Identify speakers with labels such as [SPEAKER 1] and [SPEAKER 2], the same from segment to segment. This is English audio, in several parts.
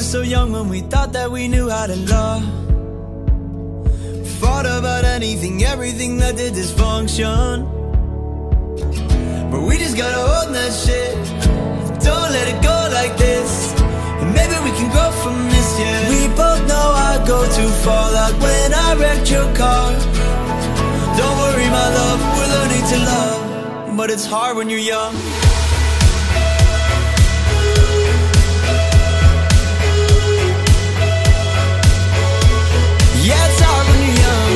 [SPEAKER 1] so young when we thought that we knew how to love. Fought about anything, everything that did dysfunction. But we just gotta hold that shit. Don't let it go like this. And maybe we can grow from this, yeah. We both know I go too far, like when I wrecked your car. Don't worry, my love, we're learning to love. But it's hard when you're young. Yeah, it's hard when you're young.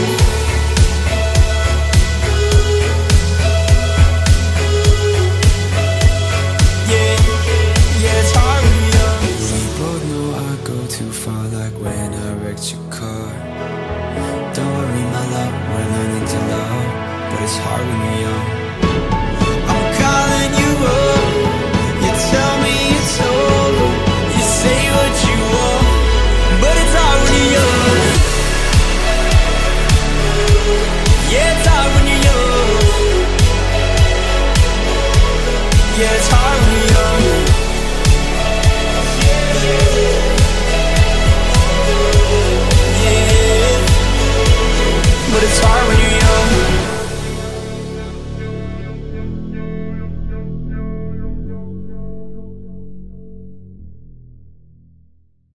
[SPEAKER 1] Yeah, it's hard when you're young. We both know I go too far, like when I wrecked your car. Don't worry, my love, we're learning to love. But it's hard when you're young. I'm calling you up. You tell me it's over. You say what you want, but it's hard when you're young. Yeah, it's hard when you're young. Yeah, it's hard.